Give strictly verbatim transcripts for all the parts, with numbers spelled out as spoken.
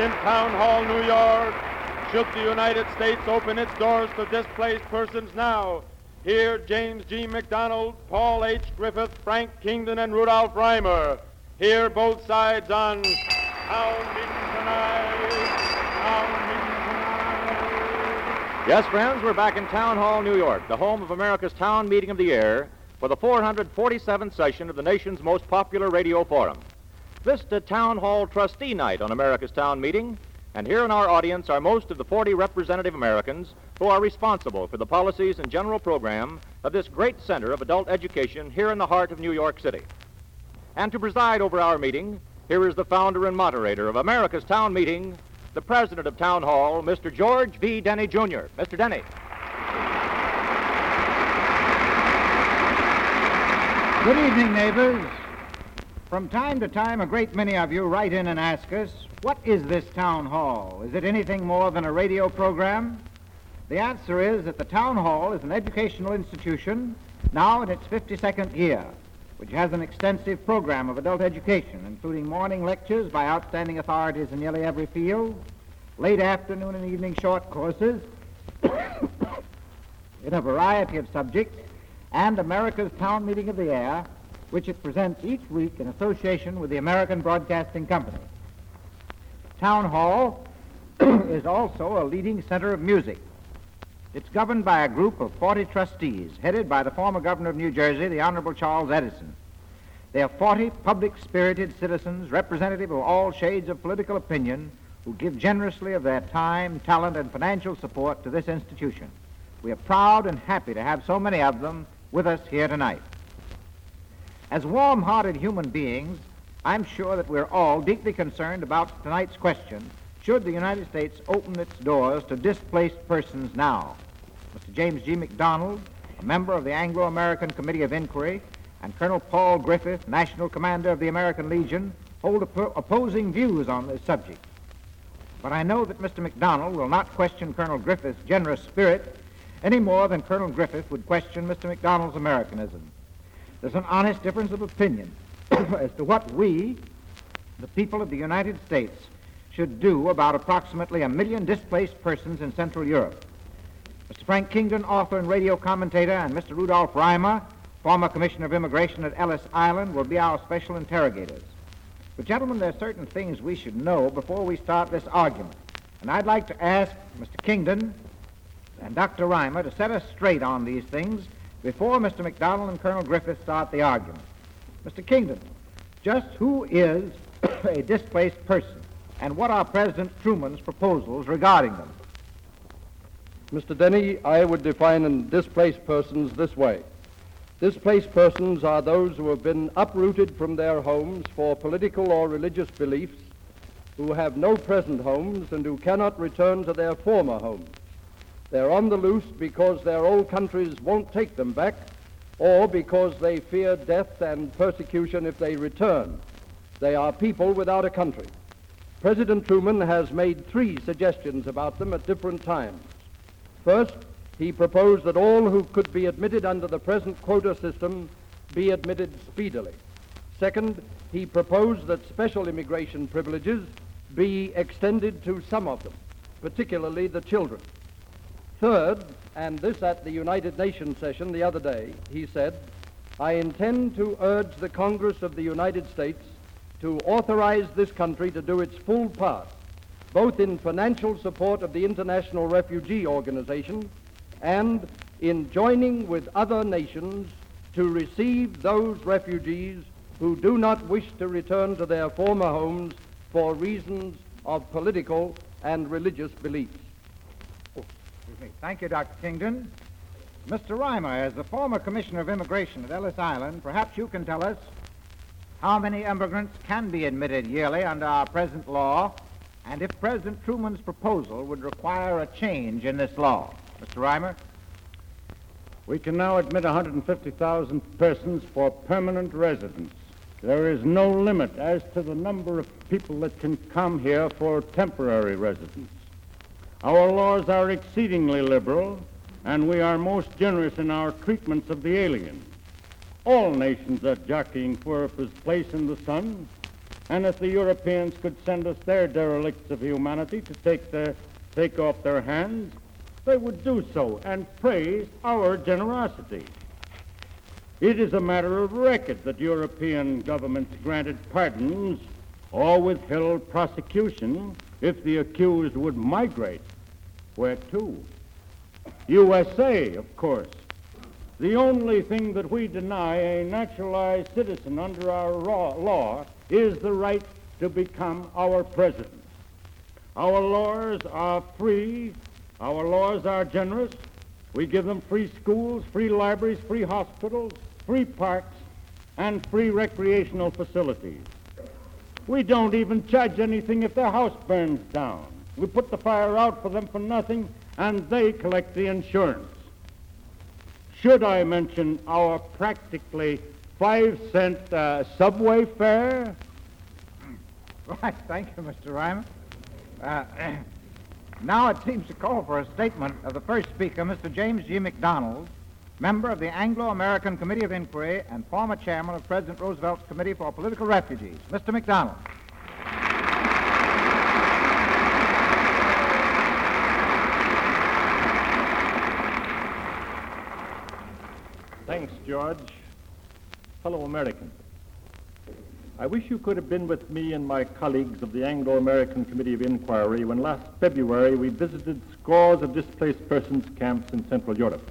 in Town Hall, New York. Should the United States open its doors to displaced persons now? Hear James G. McDonald, Paul H. Griffith, Frank Kingdon, and Rudolph Reimer. Hear both sides on Town Meeting Tonight. Town Meeting Tonight. Yes, friends, we're back in Town Hall, New York, the home of America's Town Meeting of the Year, for the four hundred forty-seventh session of the nation's most popular radio forum. This is Town Hall Trustee Night on America's Town Meeting, and here in our audience are most of the forty representative Americans who are responsible for the policies and general program of this great center of adult education here in the heart of New York City. And to preside over our meeting, here is the founder and moderator of America's Town Meeting, the president of Town Hall, Mister George V. Denny, Junior Mister Denny. Good evening, neighbors. From time to time, a great many of you write in and ask us, what is this town hall? Is it anything more than a radio program? The answer is that the town hall is an educational institution now in its fifty-second year, which has an extensive program of adult education, including morning lectures by outstanding authorities in nearly every field, late afternoon and evening short courses in a variety of subjects, and America's Town Meeting of the Year, which it presents each week in association with the American Broadcasting Company. Town Hall is also a leading center of music. It's governed by a group of forty trustees, headed by the former governor of New Jersey, the Honorable Charles Edison. They are forty public-spirited citizens, representative of all shades of political opinion, who give generously of their time, talent, and financial support to this institution. We are proud and happy to have so many of them with us here tonight. As warm-hearted human beings, I'm sure that we're all deeply concerned about tonight's question, should the United States open its doors to displaced persons now? Mister James G. McDonald, a member of the Anglo-American Committee of Inquiry, and Colonel Paul Griffith, National Commander of the American Legion, hold oppo- opposing views on this subject. But I know that Mister McDonald will not question Colonel Griffith's generous spirit any more than Colonel Griffith would question Mister McDonald's Americanism. There's an honest difference of opinion as to what we, the people of the United States, should do about approximately a million displaced persons in Central Europe. Mister Frank Kingdon, author and radio commentator, and Mister Rudolph Reimer, former Commissioner of Immigration at Ellis Island, will be our special interrogators. But, gentlemen, there are certain things we should know before we start this argument. And I'd like to ask Mister Kingdon and Doctor Reimer to set us straight on these things before Mister McDonald and Colonel Griffith start the argument. Mister Kingdon, just who is a displaced person, and what are President Truman's proposals regarding them? Mister Denny, I would define displaced persons this way. Displaced persons are those who have been uprooted from their homes for political or religious beliefs, who have no present homes and who cannot return to their former homes. They're on the loose because their old countries won't take them back, or because they fear death and persecution if they return. They are people without a country. President Truman has made three suggestions about them at different times. First, he proposed that all who could be admitted under the present quota system be admitted speedily. Second, he proposed that special immigration privileges be extended to some of them, particularly the children. Third, and this at the United Nations session the other day, he said, I intend to urge the Congress of the United States to authorize this country to do its full part, both in financial support of the International Refugee Organization and in joining with other nations to receive those refugees who do not wish to return to their former homes for reasons of political and religious beliefs. Thank you, Doctor Kingdon. Mister Reimer, as the former Commissioner of Immigration at Ellis Island, perhaps you can tell us how many immigrants can be admitted yearly under our present law, and if President Truman's proposal would require a change in this law. Mister Reimer? We can now admit one hundred fifty thousand persons for permanent residence. There is no limit as to the number of people that can come here for temporary residence. Our laws are exceedingly liberal, and we are most generous in our treatments of the alien. All nations are jockeying for a place in the sun, And if the Europeans could send us their derelicts of humanity to take, their, take off their hands, they would do so and praise our generosity. It is a matter of record that European governments granted pardons or withheld prosecution if the accused would migrate. Where to? U S A, of course. The only thing that we deny a naturalized citizen under our law is the right to become our president. Our laws are free. Our laws are generous. We give them free schools, free libraries, free hospitals, free parks, and free recreational facilities. We don't even charge anything if their house burns down. We put the fire out for them for nothing, and they collect the insurance. Should I mention our practically five-cent uh, subway fare? Right, thank you, Mister Ryman. Uh, now it seems to call for a statement of the first speaker, Mister James G. McDonald, member of the Anglo-American Committee of Inquiry and former chairman of President Roosevelt's Committee for Political Refugees. Mister McDonald. Thanks, George. Fellow Americans, I wish you could have been with me and my colleagues of the Anglo-American Committee of Inquiry when last February we visited scores of displaced persons camps in Central Europe.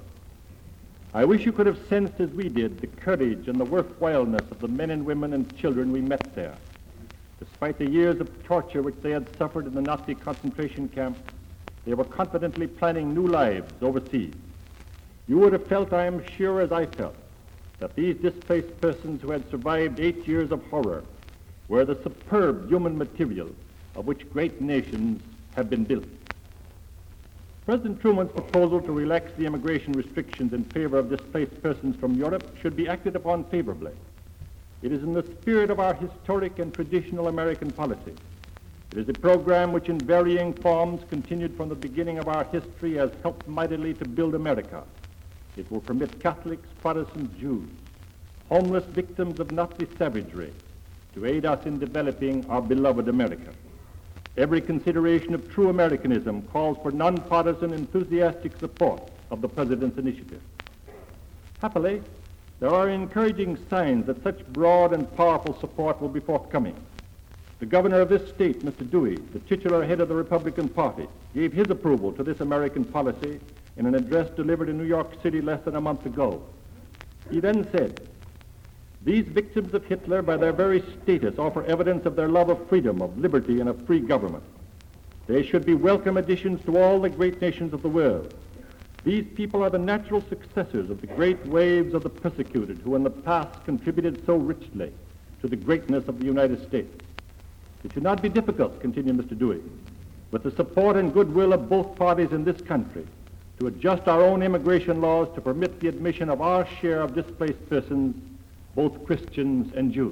I wish you could have sensed as we did the courage and the worthwhileness of the men and women and children we met there. Despite the years of torture which they had suffered in the Nazi concentration camps, they were confidently planning new lives overseas. You would have felt, I am sure, as I felt, that these displaced persons who had survived eight years of horror were the superb human material of which great nations have been built. President Truman's proposal to relax the immigration restrictions in favor of displaced persons from Europe should be acted upon favorably. It is in the spirit of our historic and traditional American policy. It is a program which in varying forms continued from the beginning of our history has helped mightily to build America. It will permit Catholics, Protestants, Jews, homeless victims of Nazi savagery, to aid us in developing our beloved America. Every consideration of true Americanism calls for nonpartisan, enthusiastic support of the President's initiative. Happily, there are encouraging signs that such broad and powerful support will be forthcoming. The governor of this state, Mister Dewey, the titular head of the Republican Party, gave his approval to this American policy in an address delivered in New York City less than a month ago. He then said, "These victims of Hitler, by their very status, offer evidence of their love of freedom, of liberty, and of free government. They should be welcome additions to all the great nations of the world. These people are the natural successors of the great waves of the persecuted who in the past contributed so richly to the greatness of the United States. It should not be difficult," continued Mister Dewey, "with the support and goodwill of both parties in this country, to adjust our own immigration laws to permit the admission of our share of displaced persons, both Christians and Jews."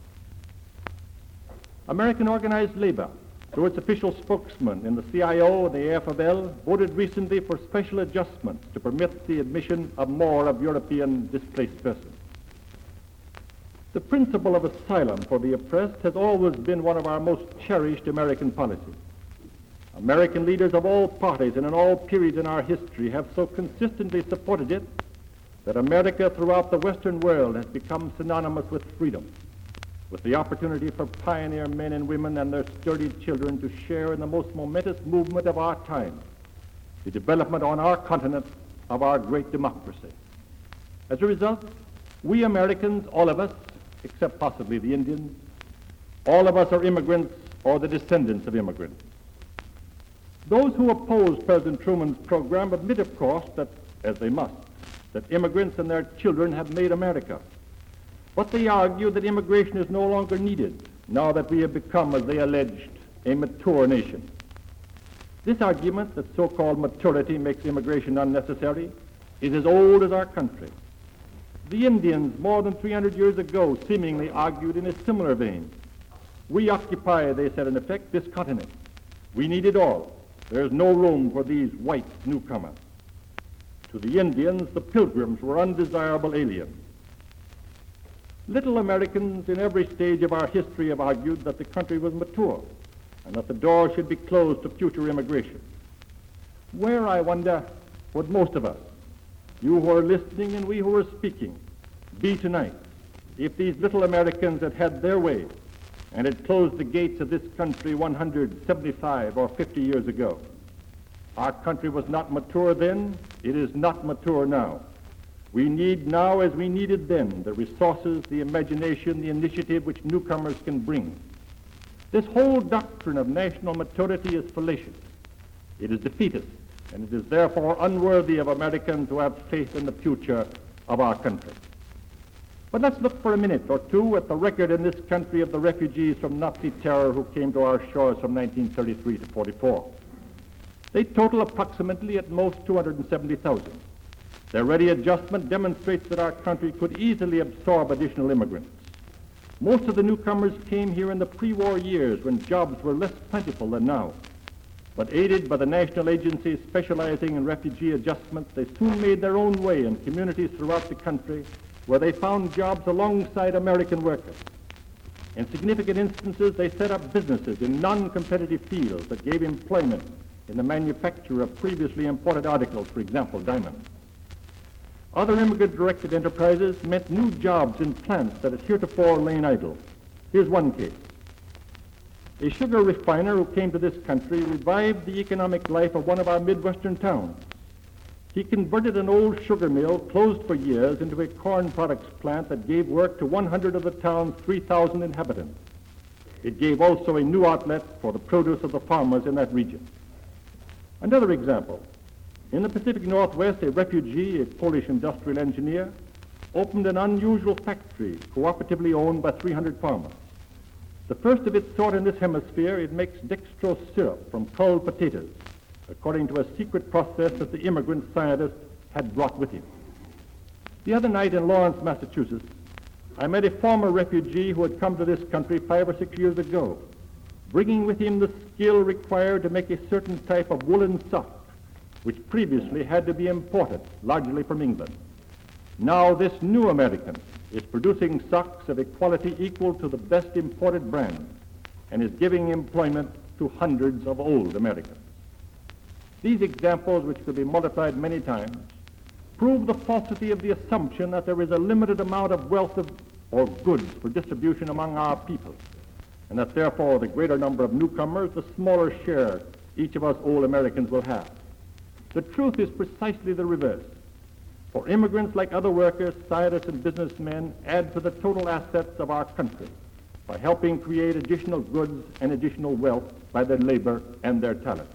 American organized labor, through its official spokesman in the C I O and the A F L, voted recently for special adjustments to permit the admission of more of European displaced persons. The principle of asylum for the oppressed has always been one of our most cherished American policies. American leaders of all parties and in all periods in our history have so consistently supported it that America throughout the Western world has become synonymous with freedom, with the opportunity for pioneer men and women and their sturdy children to share in the most momentous movement of our time, the development on our continent of our great democracy. As a result, we Americans, all of us, except possibly the Indians, all of us are immigrants or the descendants of immigrants. Those who oppose President Truman's program admit, of course, that, as they must, that immigrants and their children have made America. But they argue that immigration is no longer needed now that we have become, as they alleged, a mature nation. This argument that so-called maturity makes immigration unnecessary is as old as our country. The Indians, more than three hundred years ago, seemingly argued in a similar vein. We occupy, they said in effect, this continent. We need it all. There is no room for these white newcomers. To the Indians, the Pilgrims were undesirable aliens. Little Americans in every stage of our history have argued that the country was mature and that the door should be closed to future immigration. Where, I wonder, would most of us, you who are listening and we who are speaking, be tonight if these little Americans had had their way and had closed the gates of this country one hundred seventy-five or fifty years ago? Our country was not mature then. It is not mature now. We need now, as we needed then, the resources, the imagination, the initiative which newcomers can bring. This whole doctrine of national maturity is fallacious. It is defeatist, and it is therefore unworthy of Americans who have faith in the future of our country. But let's look for a minute or two at the record in this country of the refugees from Nazi terror who came to our shores from nineteen thirty-three to forty-four. They total approximately at most two hundred seventy thousand. Their ready adjustment demonstrates that our country could easily absorb additional immigrants. Most of the newcomers came here in the pre-war years when jobs were less plentiful than now. But aided by the national agencies specializing in refugee adjustment, they soon made their own way in communities throughout the country where they found jobs alongside American workers. In significant instances, they set up businesses in non-competitive fields that gave employment in the manufacture of previously imported articles, for example, diamonds. Other immigrant-directed enterprises meant new jobs in plants that had heretofore lain idle. Here's one case. A sugar refiner who came to this country revived the economic life of one of our Midwestern towns. He converted an old sugar mill closed for years into a corn products plant that gave work to one hundred of the town's three thousand inhabitants. It gave also a new outlet for the produce of the farmers in that region. Another example. In the Pacific Northwest, a refugee, a Polish industrial engineer, opened an unusual factory cooperatively owned by three hundred farmers. The first of its sort in this hemisphere, it makes dextrose syrup from culled potatoes, according to a secret process that the immigrant scientist had brought with him. The other night in Lawrence, Massachusetts, I met a former refugee who had come to this country five or six years ago, bringing with him the skill required to make a certain type of woolen sock, which previously had to be imported, largely from England. Now this new American is producing socks of a quality equal to the best imported brands and is giving employment to hundreds of old Americans. These examples, which could be multiplied many times, prove the falsity of the assumption that there is a limited amount of wealth of, or goods for distribution among our people, and that therefore the greater number of newcomers, the smaller share each of us old Americans will have. The truth is precisely the reverse. For immigrants, like other workers, scientists, and businessmen, add to the total assets of our country by helping create additional goods and additional wealth by their labor and their talent.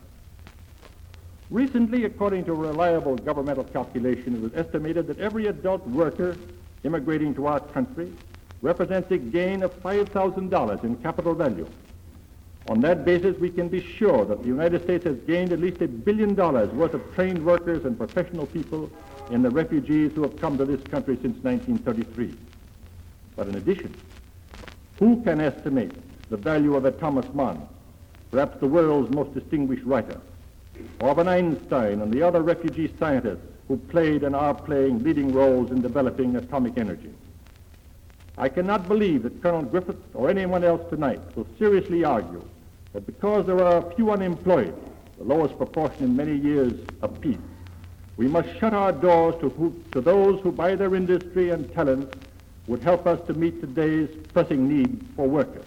Recently, according to a reliable governmental calculation, it was estimated that every adult worker immigrating to our country represents a gain of five thousand dollars in capital value. On that basis, we can be sure that the United States has gained at least a billion dollars worth of trained workers and professional people in the refugees who have come to this country since nineteen thirty-three. But in addition, who can estimate the value of a Thomas Mann, perhaps the world's most distinguished writer, or of an Einstein and the other refugee scientists who played and are playing leading roles in developing atomic energy? I cannot believe that Colonel Griffith or anyone else tonight will seriously argue that because there are a few unemployed, the lowest proportion in many years of peace, we must shut our doors to, who, to those who by their industry and talent would help us to meet today's pressing need for workers.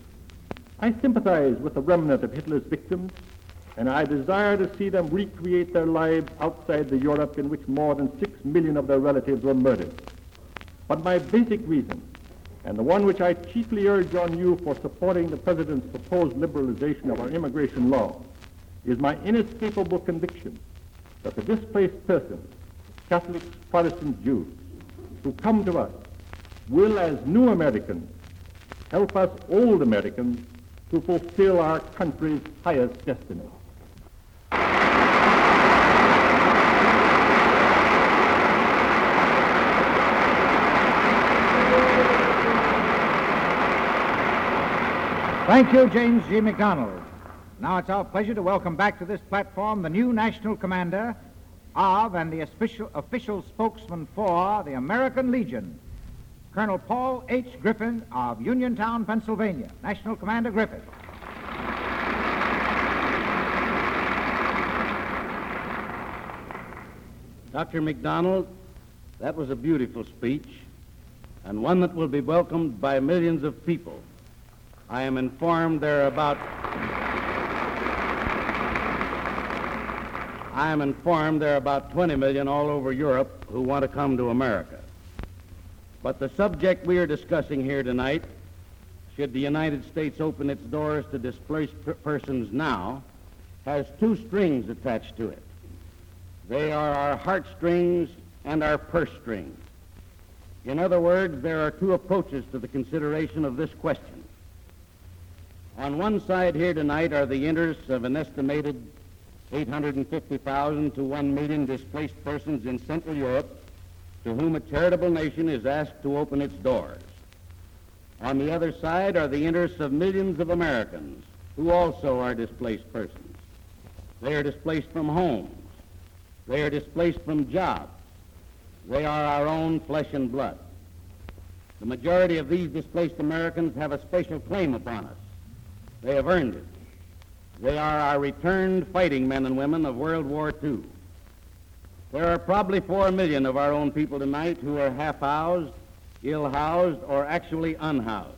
I sympathize with the remnant of Hitler's victims, and I desire to see them recreate their lives outside the Europe in which more than six million of their relatives were murdered. But my basic reason, and the one which I chiefly urge on you for supporting the President's proposed liberalization of our immigration law, is my inescapable conviction that the displaced persons, Catholics, Protestants, Jews, who come to us will, as new Americans, help us old Americans to fulfill our country's highest destiny. Thank you, James G. McDonald. Now it's our pleasure to welcome back to this platform the new national commander of and the official, official spokesman for the American Legion, Colonel Paul H. Griffin of Uniontown, Pennsylvania. National Commander Griffin. Doctor McDonald, that was a beautiful speech, and one that will be welcomed by millions of people. I am informed there are about... I am informed there are about twenty million all over Europe who want to come to America. But the subject we are discussing here tonight, should the United States open its doors to displaced per- persons now, has two strings attached to it. They are our heartstrings and our purse strings. In other words, there are two approaches to the consideration of this question. On one side here tonight are the interests of an estimated eight hundred fifty thousand to one million displaced persons in Central Europe to whom a charitable nation is asked to open its doors. On the other side are the interests of millions of Americans who also are displaced persons. They are displaced from homes. They are displaced from jobs. They are our own flesh and blood. The majority of these displaced Americans have a special claim upon us. They have earned it. They are our returned fighting men and women of World War Two. There are probably four million of our own people tonight who are half-housed, ill-housed, or actually unhoused.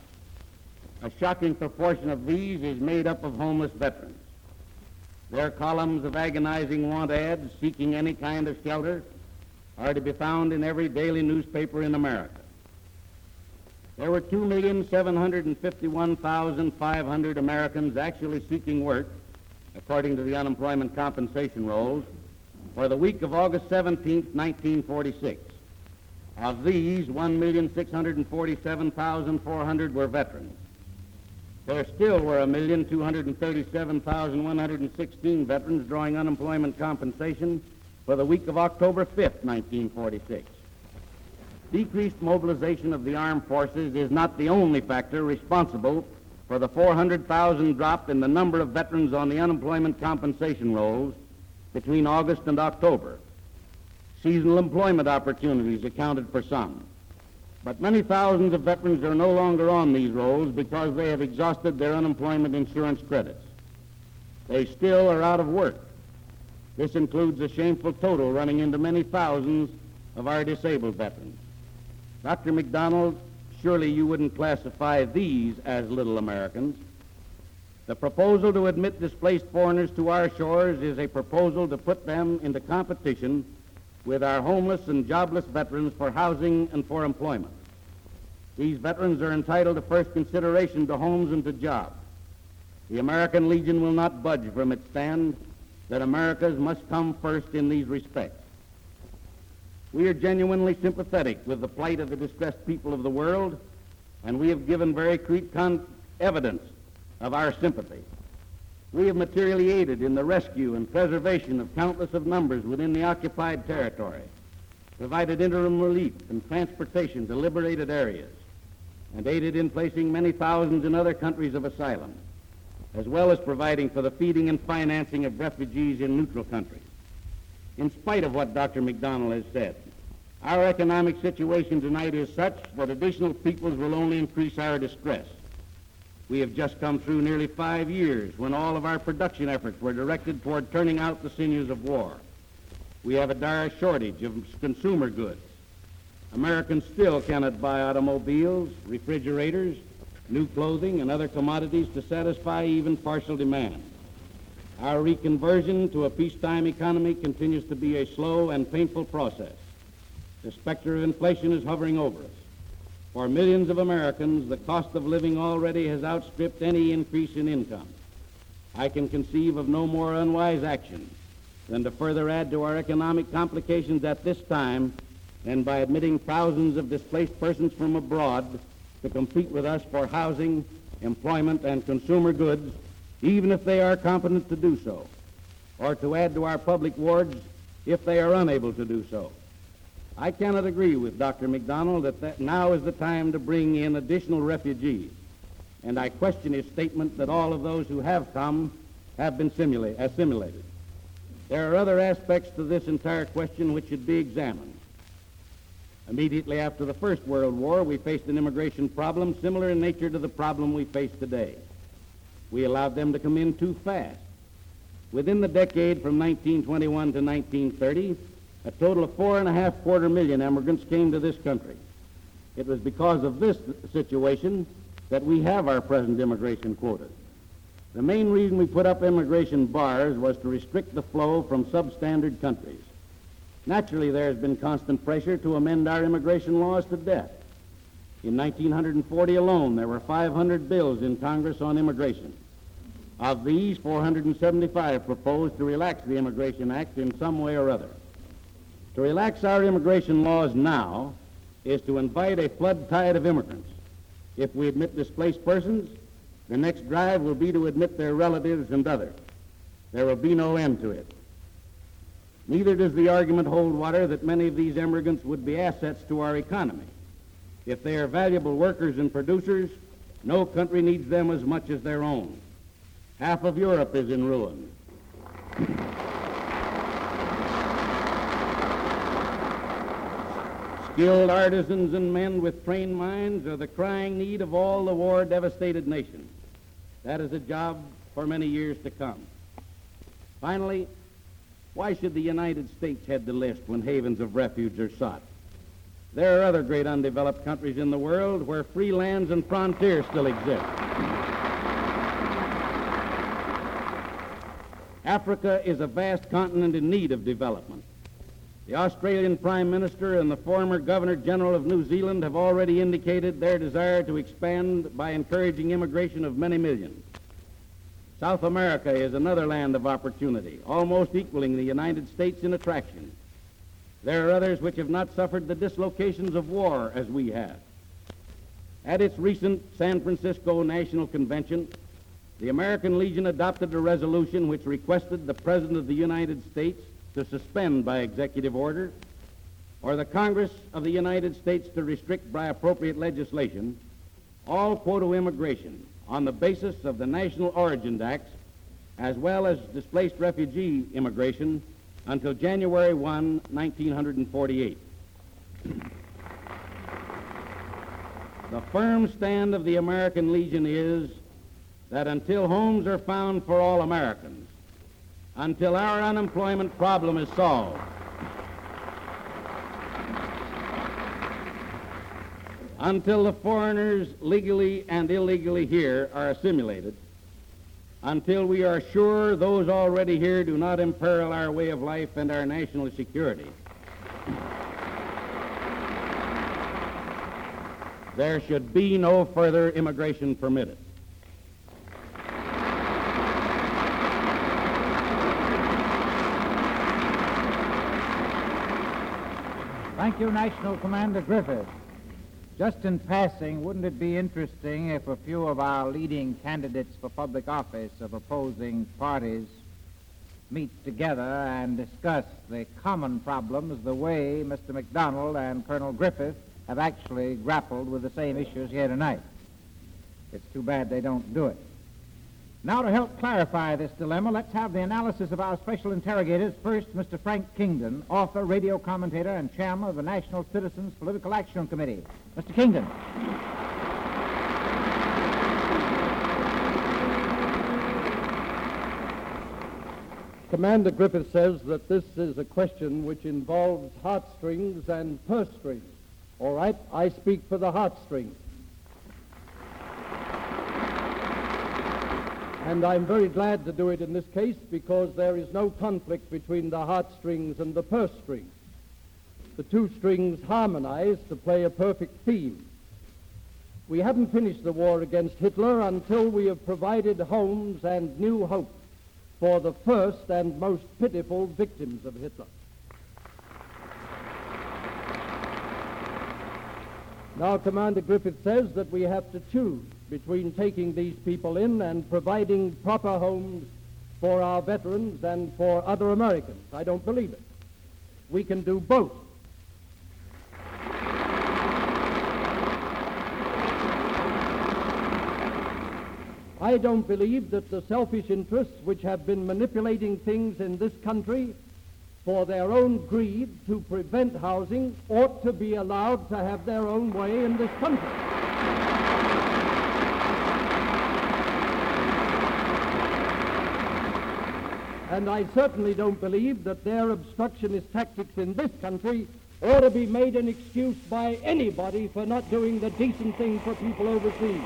A shocking proportion of these is made up of homeless veterans. Their columns of agonizing want ads seeking any kind of shelter are to be found in every daily newspaper in America. There were two million seven hundred fifty-one thousand five hundred Americans actually seeking work, according to the unemployment compensation rolls, for the week of August seventeenth, nineteen forty-six. Of these, one million six hundred forty-seven thousand four hundred were veterans. There still were one million two hundred thirty-seven thousand one hundred sixteen veterans drawing unemployment compensation for the week of October fifth, nineteen forty-six. Decreased mobilization of the armed forces is not the only factor responsible for the four hundred thousand drop in the number of veterans on the unemployment compensation rolls between August and October. Seasonal employment opportunities accounted for some. But many thousands of veterans are no longer on these rolls because they have exhausted their unemployment insurance credits. They still are out of work. This includes a shameful total running into many thousands of our disabled veterans. Doctor McDonald, surely you wouldn't classify these as little Americans. The proposal to admit displaced foreigners to our shores is a proposal to put them into competition with our homeless and jobless veterans for housing and for employment. These veterans are entitled to first consideration to homes and to jobs. The American Legion will not budge from its stand that Americans must come first in these respects. We are genuinely sympathetic with the plight of the distressed people of the world, and we have given very concrete con- evidence of our sympathy. We have materially aided in the rescue and preservation of countless of numbers within the occupied territory, provided interim relief and transportation to liberated areas, and aided in placing many thousands in other countries of asylum, as well as providing for the feeding and financing of refugees in neutral countries. In spite of what Doctor McDonald has said, our economic situation tonight is such that additional peoples will only increase our distress. We have just come through nearly five years when all of our production efforts were directed toward turning out the sinews of war. We have a dire shortage of consumer goods. Americans still cannot buy automobiles, refrigerators, new clothing, and other commodities to satisfy even partial demand. Our reconversion to a peacetime economy continues to be a slow and painful process. The specter of inflation is hovering over us. For millions of Americans, the cost of living already has outstripped any increase in income. I can conceive of no more unwise action than to further add to our economic complications at this time than by admitting thousands of displaced persons from abroad to compete with us for housing, employment, and consumer goods, even if they are competent to do so, or to add to our public wards if they are unable to do so. I cannot agree with Doctor McDonald that, that now is the time to bring in additional refugees, and I question his statement that all of those who have come have been simula- assimilated. There are other aspects to this entire question which should be examined. Immediately after the First World War, we faced an immigration problem similar in nature to the problem we face today. We allowed them to come in too fast. Within the decade from nineteen twenty-one to nineteen thirty, a total of four and a half quarter million immigrants came to this country. It was because of this situation that we have our present immigration quota. The main reason we put up immigration bars was to restrict the flow from substandard countries. Naturally, there has been constant pressure to amend our immigration laws to death. In nineteen forty alone, there were five hundred bills in Congress on immigration. Of these, four hundred seventy-five proposed to relax the Immigration Act in some way or other. To relax our immigration laws now is to invite a flood tide of immigrants. If we admit displaced persons, the next drive will be to admit their relatives and others. There will be no end to it. Neither does the argument hold water that many of these immigrants would be assets to our economy. If they are valuable workers and producers, no country needs them as much as their own. Half of Europe is in ruin. Skilled artisans and men with trained minds are the crying need of all the war-devastated nations. That is a job for many years to come. Finally, why should the United States head the list when havens of refuge are sought? There are other great undeveloped countries in the world where free lands and frontiers still exist. Africa is a vast continent in need of development. The Australian Prime Minister and the former Governor-General of New Zealand have already indicated their desire to expand by encouraging immigration of many millions. South America is another land of opportunity, almost equaling the United States in attraction. There are others which have not suffered the dislocations of war as we have. At its recent San Francisco National Convention, the American Legion adopted a resolution which requested the President of the United States to suspend by executive order, or the Congress of the United States to restrict by appropriate legislation all quota immigration on the basis of the National Origin Acts, as well as displaced refugee immigration, until January first, nineteen forty-eight. The firm stand of the American Legion is that until homes are found for all Americans, until our unemployment problem is solved, until the foreigners legally and illegally here are assimilated, until we are sure those already here do not imperil our way of life and our national security, there should be no further immigration permitted. Thank you, National Commander Griffith. Just in passing, wouldn't it be interesting if a few of our leading candidates for public office of opposing parties meet together and discuss the common problems the way Mister McDonald and Colonel Griffith have actually grappled with the same issues here tonight? It's too bad they don't do it. Now, to help clarify this dilemma, let's have the analysis of our special interrogators. First, Mister Frank Kingdon, author, radio commentator, and chairman of the National Citizens Political Action Committee. Mister Kingdon. Commander Griffith says that this is a question which involves heartstrings and purse strings. All right, I speak for the heartstrings. And I'm very glad to do it in this case because there is no conflict between the heartstrings and the purse strings. The two strings harmonize to play a perfect theme. We haven't finished the war against Hitler until we have provided homes and new hope for the first and most pitiful victims of Hitler. Now, Commander Griffith says that we have to choose between taking these people in and providing proper homes for our veterans and for other Americans. I don't believe it. We can do both. I don't believe that the selfish interests which have been manipulating things in this country for their own greed to prevent housing ought to be allowed to have their own way in this country. And I certainly don't believe that their obstructionist tactics in this country ought to be made an excuse by anybody for not doing the decent thing for people overseas.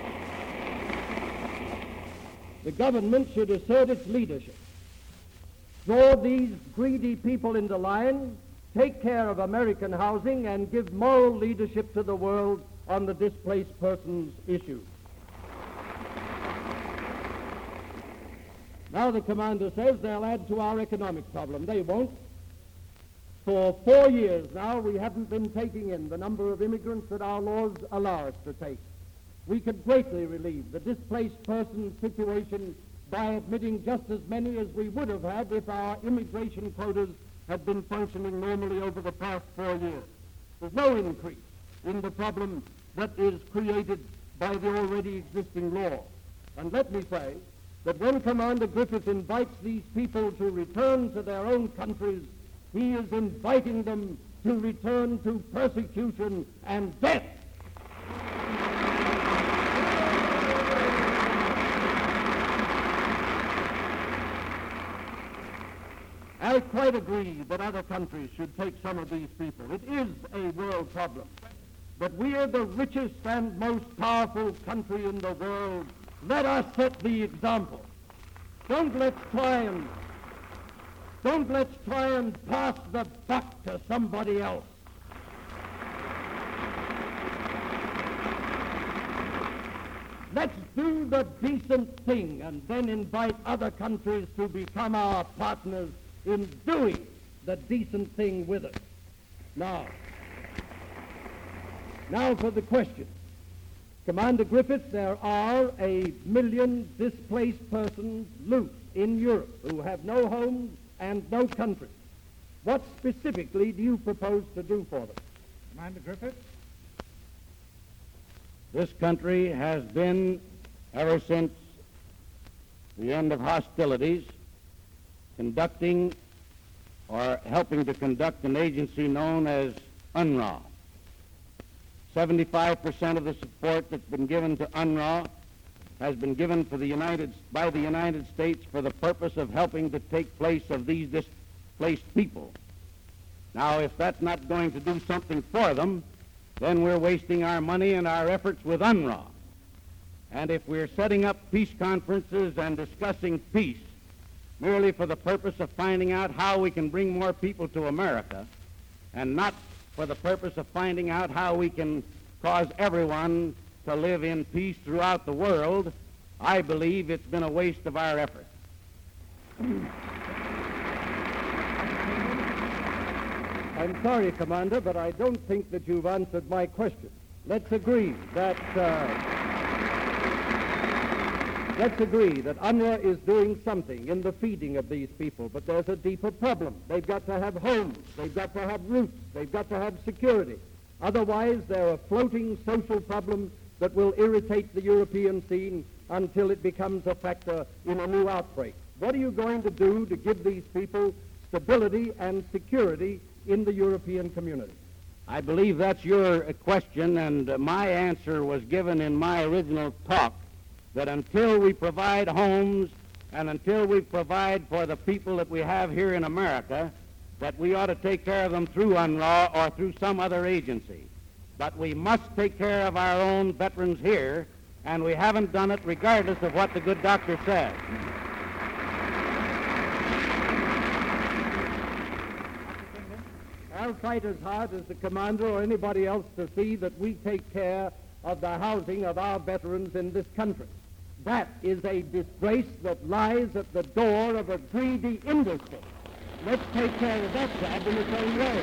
The government should assert its leadership, draw these greedy people into line, take care of American housing, and give moral leadership to the world on the displaced persons issue. Now the commander says they'll add to our economic problem. They won't. For four years now, we haven't been taking in the number of immigrants that our laws allow us to take. We could greatly relieve the displaced person situation by admitting just as many as we would have had if our immigration quotas had been functioning normally over the past four years. There's no increase in the problem that is created by the already existing law. And let me say that when Commander Griffith invites these people to return to their own countries, he is inviting them to return to persecution and death. I quite agree that other countries should take some of these people. It is a world problem. But we are the richest and most powerful country in the world. Let us set the example. Don't let's try and don't let's try and pass the buck to somebody else. Let's do the decent thing and then invite other countries to become our partners in doing the decent thing with us. Now, now for the question. Commander Griffith, there are a million displaced persons loose in Europe who have no homes and no country. What specifically do you propose to do for them? Commander Griffith? This country has been, ever since the end of hostilities, conducting or helping to conduct an agency known as UNRWA. seventy-five percent of the support that's been given to UNRWA has been given for the United, by the United States for the purpose of helping to take place of these displaced people. Now, if that's not going to do something for them, then we're wasting our money and our efforts with UNRWA. And if we're setting up peace conferences and discussing peace merely for the purpose of finding out how we can bring more people to America, and not for the purpose of finding out how we can cause everyone to live in peace throughout the world, I believe it's been a waste of our effort. I'm sorry, Commander, but I don't think that you've answered my question. Let's agree that uh, let's agree that UNRWA is doing something in the feeding of these people, but there's a deeper problem. They've got to have homes, they've got to have roofs, they've got to have security. Otherwise, they're a floating social problem that will irritate the European scene until it becomes a factor in a new outbreak. What are you going to do to give these people stability and security in the European community? I believe that's your question, and uh, my answer was given in my original talk, that until we provide homes and until we provide for the people that we have here in America, that we ought to take care of them through UNRWA or through some other agency. But we must take care of our own veterans here, and we haven't done it regardless of what the good doctor says. I'll fight as hard as the commander or anybody else to see that we take care of the housing of our veterans in this country. That is a disgrace that lies at the door of a greedy industry. Let's take care of that job in its own way.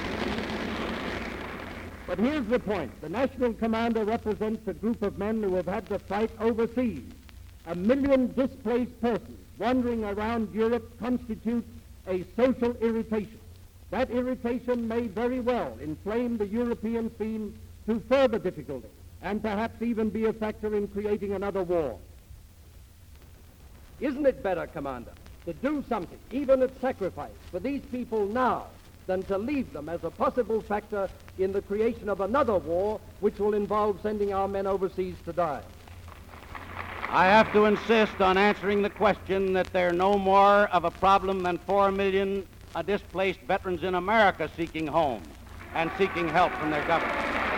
But here's the point. The National Commander represents a group of men who have had to fight overseas. A million displaced persons wandering around Europe constitutes a social irritation. That irritation may very well inflame the European scene to further difficulty, and perhaps even be a factor in creating another war. Isn't it better, Commander, to do something, even at sacrifice, for these people now than to leave them as a possible factor in the creation of another war which will involve sending our men overseas to die. I have to insist on answering the question that there are no more of a problem than four million uh, displaced veterans in America seeking homes and seeking help from their government.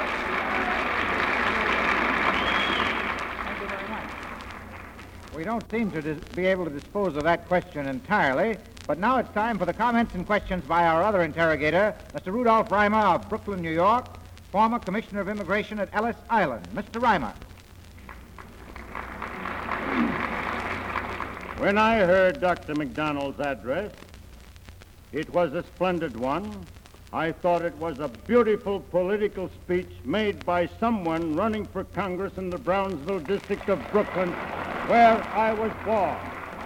Thank you very much. We don't seem to dis- be able to dispose of that question entirely, but now it's time for the comments and questions by our other interrogator, Mister Rudolph Reimer of Brooklyn, New York, former Commissioner of Immigration at Ellis Island. Mister Reimer. When I heard Doctor McDonald's address, it was a splendid one. I thought it was a beautiful political speech made by someone running for Congress in the Brownsville district of Brooklyn, where I was born.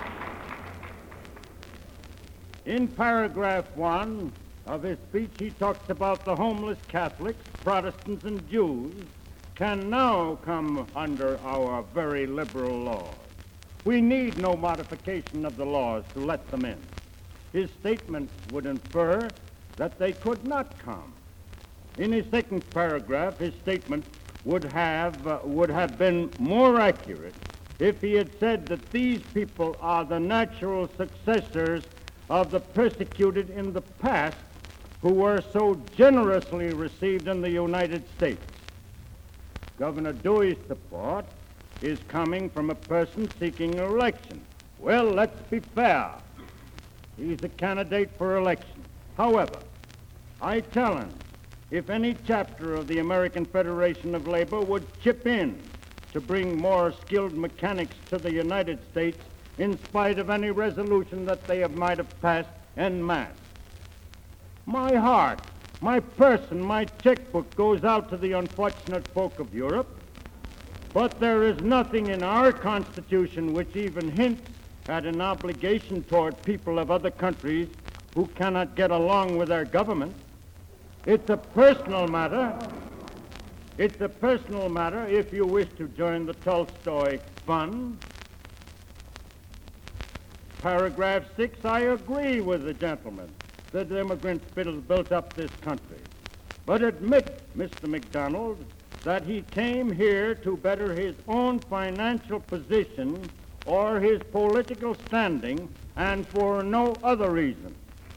In paragraph one of his speech, he talks about the homeless Catholics, Protestants, and Jews can now come under our very liberal laws. We need no modification of the laws to let them in. His statement would infer that they could not come. In his second paragraph, his statement would have, uh, would have been more accurate if he had said that these people are the natural successors of the persecuted in the past who were so generously received in the United States. Governor Dewey's support is coming from a person seeking election. Well, let's be fair. He's a candidate for election. However, I challenge if any chapter of the American Federation of Labor would chip in to bring more skilled mechanics to the United States in spite of any resolution that they have, might have passed en masse. My heart, my person, my checkbook goes out to the unfortunate folk of Europe, but there is nothing in our Constitution which even hints at an obligation toward people of other countries who cannot get along with our government. It's a personal matter. It's a personal matter if you wish to join the Tolstoy Fund. Paragraph six, I agree with the gentleman that the immigrants built up this country. But admit, Mister McDonald, that he came here to better his own financial position or his political standing, and for no other reason.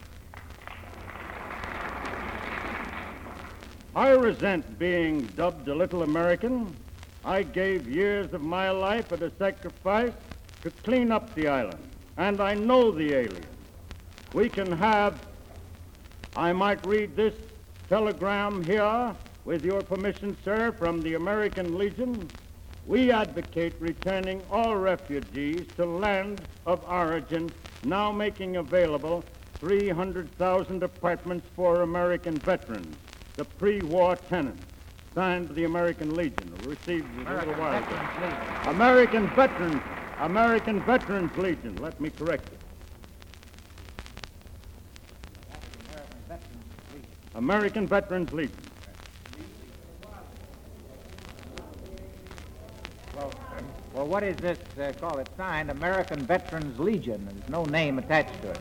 I resent being dubbed a little American. I gave years of my life at a sacrifice to clean up the island, and I know the alien. We can have, I might read this telegram here, with your permission, sir, from the American Legion. We advocate returning all refugees to land of origin, now making available three hundred thousand apartments for American veterans, the pre-war tenants. Signed the American Legion, received a little while ago. American Veterans, American Veterans Legion, let me correct it. American Veterans Legion. Well, well, what is this uh, called? It's signed American Veterans Legion. There's no name attached to it.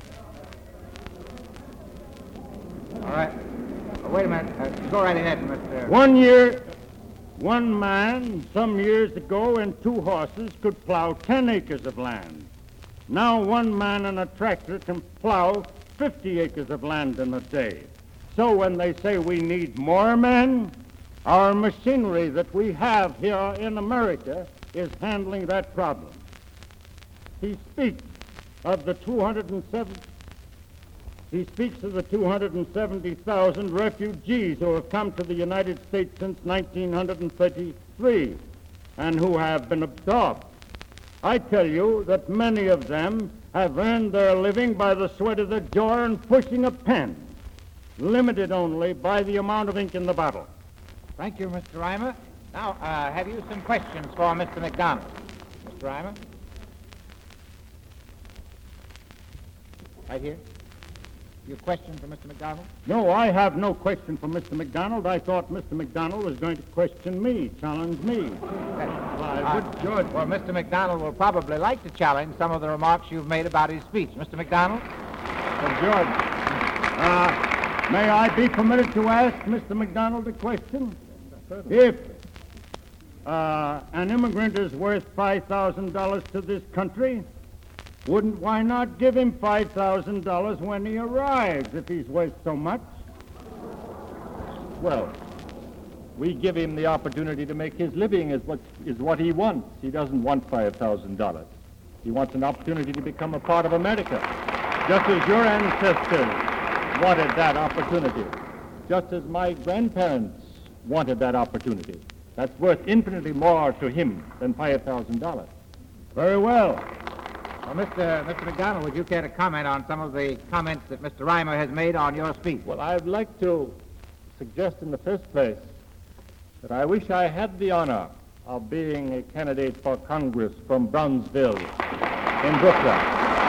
All right. Well, wait a minute. Uh, go right ahead, Mister One year, one man, some years ago, and two horses could plow ten acres of land. Now one man and a tractor can plow fifty acres of land in a day. So when they say we need more men, our machinery that we have here in America is handling that problem. He speaks of the two hundred seventy, he speaks of the two hundred seventy thousand refugees who have come to the United States since nineteen thirty-three and who have been absorbed. I tell you that many of them have earned their living by the sweat of their jaw and pushing a pen, limited only by the amount of ink in the bottle. Thank you, Mister Reimer. Now, uh, have you some questions for Mister McDonald? Mister Reimer? Right here. Your question for Mister McDonald? No, I have no question for Mister McDonald. I thought Mister McDonald was going to question me, challenge me. Why, would George... Well, Mister McDonald will probably like to challenge some of the remarks you've made about his speech. Mister McDonald? Well, George, uh, may I be permitted to ask Mister McDonald a question? If uh, an immigrant is worth five thousand dollars to this country, wouldn't why not give him five thousand dollars when he arrives if he's worth so much? Well, we give him the opportunity to make his living is what is what he wants. He doesn't want five thousand dollars. He wants an opportunity to become a part of America, just as your ancestors wanted that opportunity, just as my grandparents wanted that opportunity. That's worth infinitely more to him than five thousand dollars. Very well. Well, Mister Mister McDonald, would you care to comment on some of the comments that Mister Reimer has made on your speech? Well, I'd like to suggest in the first place that I wish I had the honor of being a candidate for Congress from Brownsville in Brooklyn.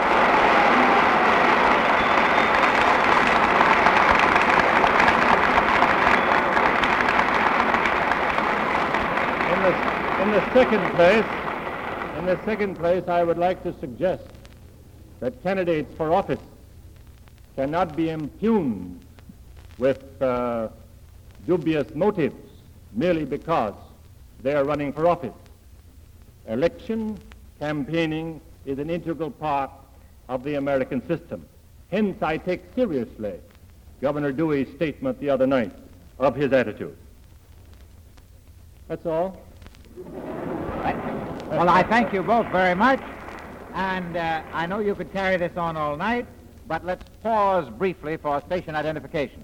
In the, in the second place, In the second place, I would like to suggest that candidates for office cannot be impugned with uh, dubious motives merely because they are running for office. Election campaigning is an integral part of the American system. Hence, I take seriously Governor Dewey's statement the other night of his attitude. That's all. Well, I thank you both very much, and uh, I know you could carry this on all night, but let's pause briefly for station identification.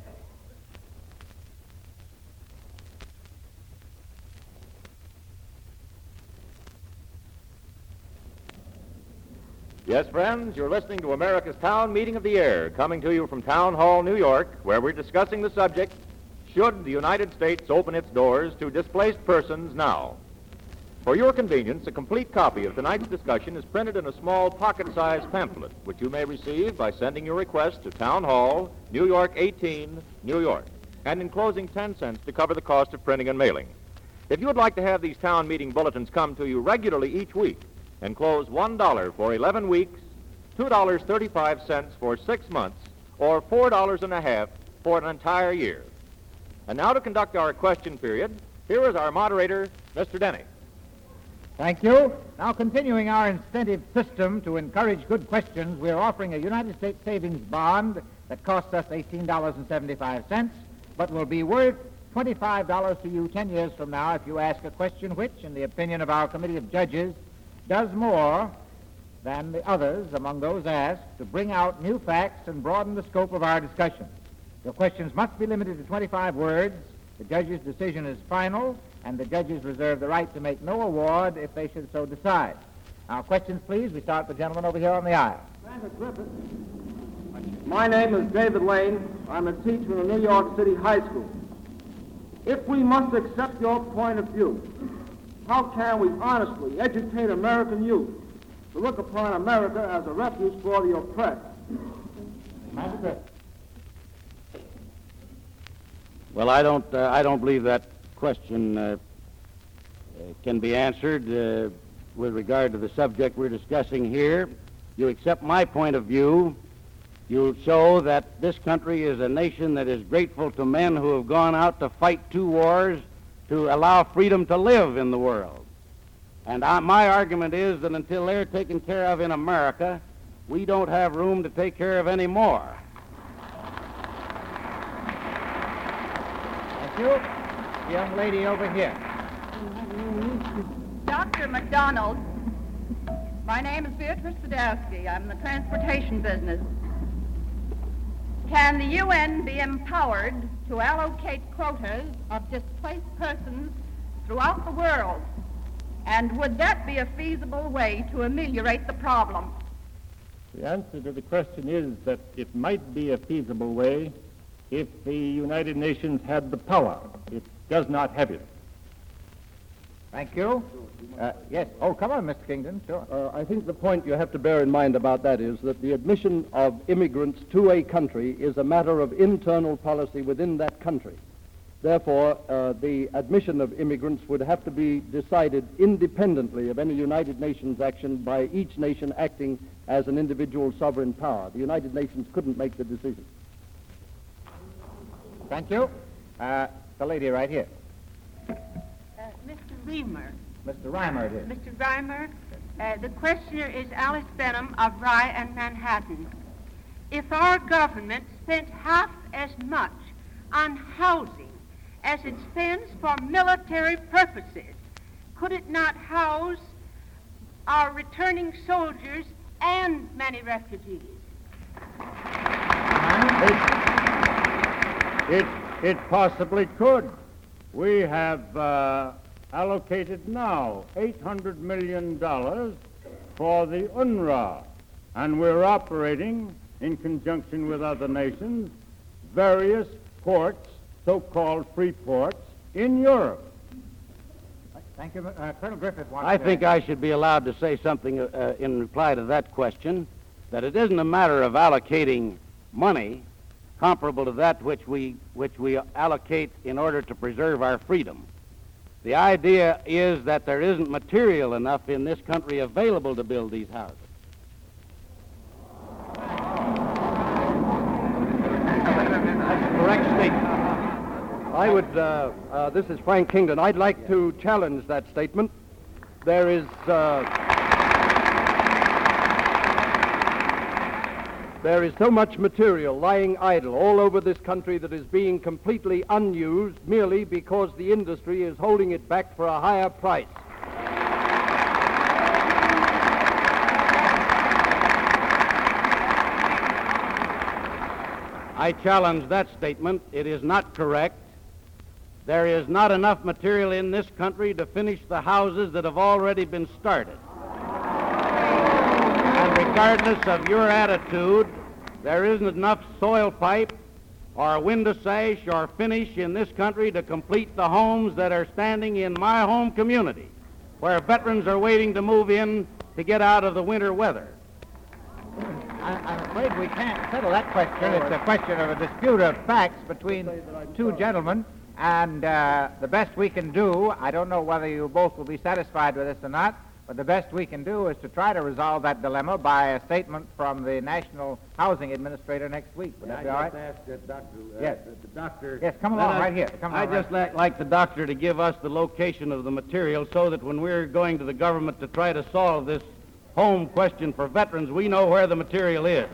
Yes, friends, you're listening to America's Town Meeting of the Year, coming to you from Town Hall, New York, where we're discussing the subject, should the United States open its doors to displaced persons now? For your convenience, a complete copy of tonight's discussion is printed in a small pocket-sized pamphlet, which you may receive by sending your request to Town Hall, New York eighteen, New York, and enclosing ten cents to cover the cost of printing and mailing. If you would like to have these town meeting bulletins come to you regularly each week, enclose one dollar for eleven weeks, two dollars and thirty-five cents for six months, or four dollars and a half for an entire year. And now to conduct our question period, here is our moderator, Mister Denny. Thank you. Now, continuing our incentive system to encourage good questions, we are offering a United States savings bond that costs us eighteen dollars and seventy-five cents, but will be worth twenty-five dollars to you ten years from now if you ask a question which, in the opinion of our committee of judges, does more than the others among those asked to bring out new facts and broaden the scope of our discussion. Your questions must be limited to twenty-five words. The judge's decision is final, and the judges reserve the right to make no award if they should so decide. Now, questions, please. We start with the gentleman over here on the aisle. Senator Griffith, my name is David Lane. I'm a teacher in a New York City high school. If we must accept your point of view, how can we honestly educate American youth to look upon America as a refuge for the oppressed? Senator Griffith. Well, I don't, uh, I don't believe that question uh, uh, can be answered uh, with regard to the subject we're discussing here. You accept my point of view, you'll show that this country is a nation that is grateful to men who have gone out to fight two wars to allow freedom to live in the world. And I, my argument is that until they're taken care of in America, we don't have room to take care of any more. Thank you. The young lady over here. Doctor McDonald, my name is Beatrice Sadowski. I'm in the transportation business. Can the U N be empowered to allocate quotas of displaced persons throughout the world? And would that be a feasible way to ameliorate the problem? The answer to the question is that it might be a feasible way if the United Nations had the power. It does not have it. Thank you. Uh, yes. Oh, come on, Mister Kingdon. Sure. Uh, I think the point you have to bear in mind about that is that the admission of immigrants to a country is a matter of internal policy within that country. Therefore, uh, the admission of immigrants would have to be decided independently of any United Nations action by each nation acting as an individual sovereign power. The United Nations couldn't make the decision. Thank you. Uh, the lady right here. Uh, Mister Reimer. Mister Reimer, it is. Mister Reimer, uh, the questioner is Alice Benham of Rye and Manhattan. If our government spent half as much on housing as it spends for military purposes, could it not house our returning soldiers and many refugees? It, it, it possibly could. We have uh, allocated now eight hundred million dollars for the U N R W A, and we're operating in conjunction with other nations various ports, so-called free ports, in Europe. Thank you. Uh, Colonel Griffith wants I to... think I should be allowed to say something uh, in reply to that question, that it isn't a matter of allocating money comparable to that which we, which we allocate in order to preserve our freedom. The idea is that there isn't material enough in this country available to build these houses. That's a correct statement. I would, uh, uh, this is Frank Kingdon. I'd like to challenge that statement. There is, uh, there is so much material lying idle all over this country that is being completely unused merely because the industry is holding it back for a higher price. I challenge that statement. It is not correct. There is not enough material in this country to finish the houses that have already been started. And regardless of your attitude, there isn't enough soil pipe or window sash or finish in this country to complete the homes that are standing in my home community, where veterans are waiting to move in to get out of the winter weather. I, I'm afraid we can't settle that question. It's a question of a dispute of facts between two gentlemen. And uh, the best we can do, I don't know whether you both will be satisfied with this or not, but the best we can do is to try to resolve that dilemma by a statement from the National Housing Administrator next week. Would that be all right? Ask the doctor. Uh, Yes. The, the doctor. Yes, come along I, right here. Come I along just right like, like the doctor to give us the location of the material so that when we're going to the government to try to solve this home question for veterans, we know where the material is.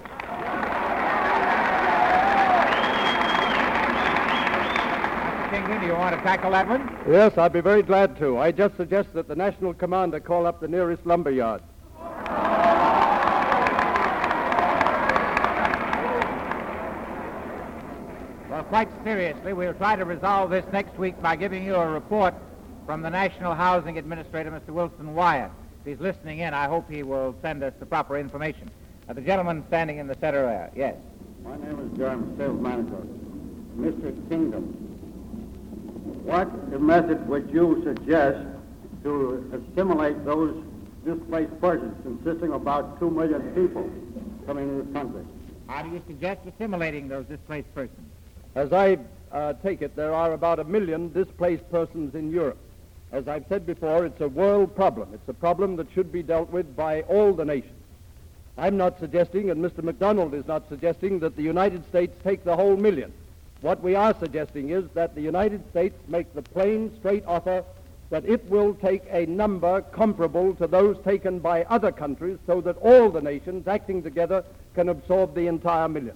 Kingdon, do you want to tackle that one? Yes, I'd be very glad to. I just suggest that the national commander call up the nearest lumber yard. Well, quite seriously, we'll try to resolve this next week by giving you a report from the National Housing Administrator, Mister Wilson Wyatt. If he's listening in, I hope he will send us the proper information. Uh, the gentleman standing in the center there. Yes. My name is John, sales manager. Mister Kingdon, what method would you suggest to assimilate those displaced persons, consisting of about two million people coming into this country? How do you suggest assimilating those displaced persons? As I uh, take it, there are about a million displaced persons in Europe. As I've said before, it's a world problem. It's a problem that should be dealt with by all the nations. I'm not suggesting, and Mister McDonald is not suggesting, that the United States take the whole million. What we are suggesting is that the United States make the plain, straight offer that it will take a number comparable to those taken by other countries so that all the nations acting together can absorb the entire million.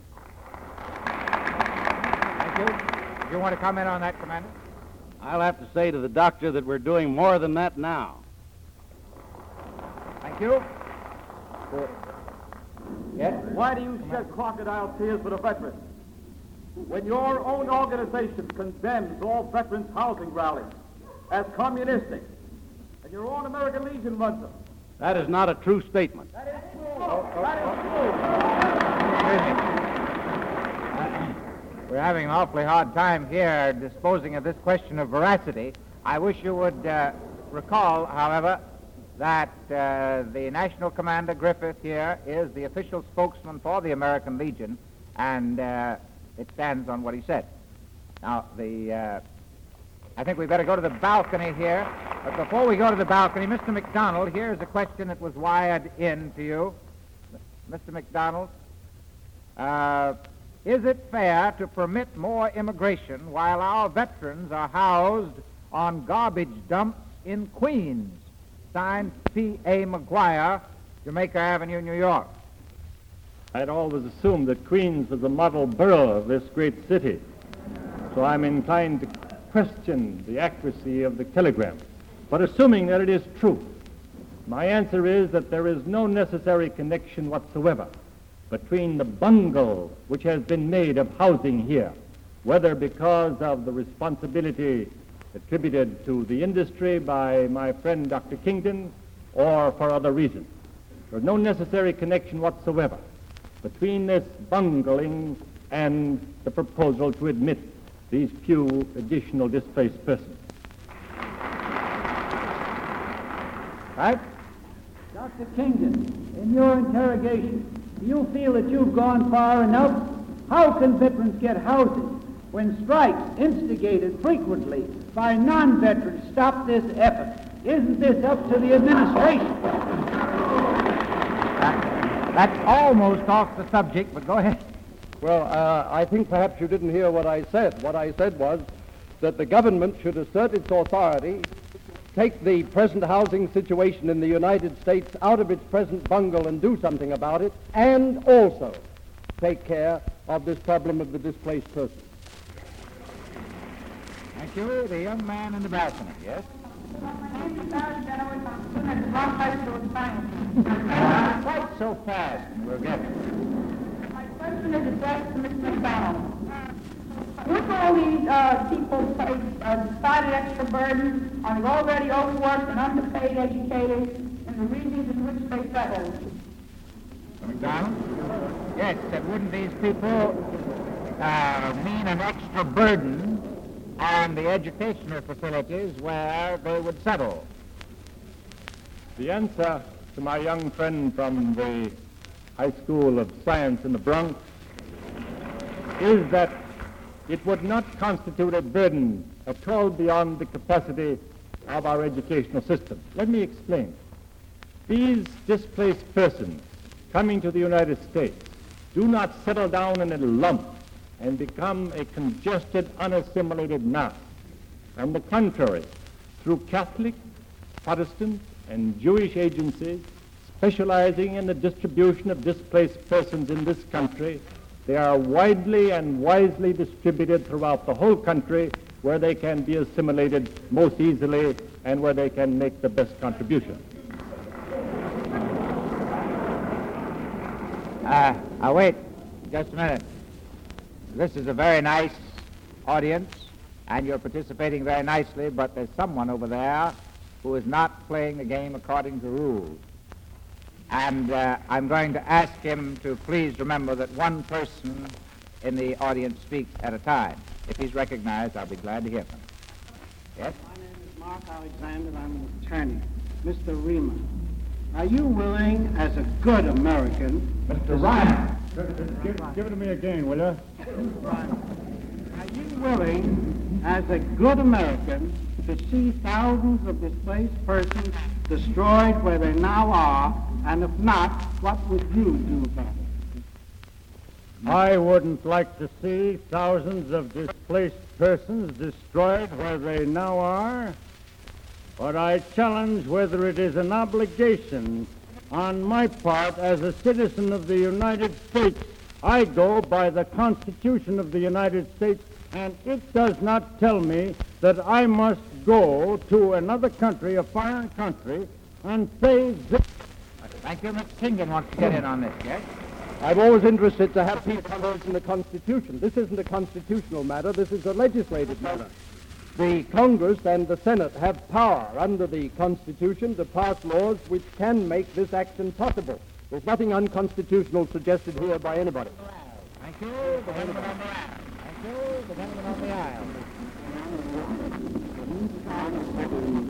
Thank you. Do you want to comment on that, Commander? I'll have to say to the doctor that we're doing more than that now. Thank you. Yes? Why do you shed crocodile tears for the veterans? When your own organization condemns all veterans' housing rallies as communistic, and your own American Legion runs them. That is not a true statement. That is true. Oh, oh, that is true. We're having an awfully hard time here disposing of this question of veracity. I wish you would uh, recall, however, that uh, the National Commander Griffith here is the official spokesman for the American Legion, and uh, it stands on what he said. Now, the uh, I think we better go to the balcony here. But before we go to the balcony, Mister McDonald, here's a question that was wired in to you. Mister McDonald, uh, is it fair to permit more immigration while our veterans are housed on garbage dumps in Queens? Signed, P A. McGuire, Jamaica Avenue, New York. I'd always assumed that Queens was the model borough of this great city, so I'm inclined to question the accuracy of the telegram. But assuming that it is true, my answer is that there is no necessary connection whatsoever between the bungle which has been made of housing here, whether because of the responsibility attributed to the industry by my friend Doctor Kingdon or for other reasons. There's no necessary connection whatsoever between this bungling and the proposal to admit these few additional displaced persons. Right? Doctor Kingdon, in your interrogation, do you feel that you've gone far enough? How can veterans get housing when strikes instigated frequently by non-veterans stop this effort? Isn't this up to the administration? That, that's almost off the subject, but go ahead. Well, uh, I think perhaps you didn't hear what I said. What I said was that the government should assert its authority, take the present housing situation in the United States out of its present bungle and do something about it, and also take care of this problem of the displaced persons. Thank you. The young man in the balcony, yes? Quite so fast, we'll get it. My question is addressed to Mister McDonald. With all these uh, people face uh, decided extra burden on the already overworked and underpaid educators in the regions in which they settle. Mister McDonald? Yes, that wouldn't these people uh, mean an extra burden on the educational facilities where they would settle? The answer to my young friend from the High School of Science in the Bronx is that it would not constitute a burden at all beyond the capacity of our educational system. Let me explain. These displaced persons coming to the United States do not settle down in a lump and become a congested, unassimilated mass. On the contrary, through Catholic, Protestant, and Jewish agencies specializing in the distribution of displaced persons in this country, they are widely and wisely distributed throughout the whole country where they can be assimilated most easily and where they can make the best contribution. Uh, uh, wait just a minute. This is a very nice audience, and you're participating very nicely, but there's someone over there who is not playing the game according to rules. And uh, I'm going to ask him to please remember that one person in the audience speaks at a time. If he's recognized, I'll be glad to hear from him. Yes? My name is Mark Alexander. I'm an attorney. Mister Riemann, are you willing, as a good American... Mister Ryan, give, give it to me again, will you? Are you willing, as a good American, to see thousands of displaced persons destroyed where they now are? And if not, what would you do about it? I wouldn't like to see thousands of displaced persons destroyed where they now are, but I challenge whether it is an obligation on my part as a citizen of the United States. I go by the Constitution of the United States, and it does not tell me that I must go to another country, a foreign country, and save this. Thank you. Mister Kingdon wants to get in on this, yes? I'm always interested to have people in the Constitution. This isn't a constitutional matter. This is a legislative matter. The Congress and the Senate have power under the Constitution to pass laws which can make this action possible. There's nothing unconstitutional suggested here by anybody. Thank you. The gentleman on the aisle. Thank you. The gentleman on the aisle.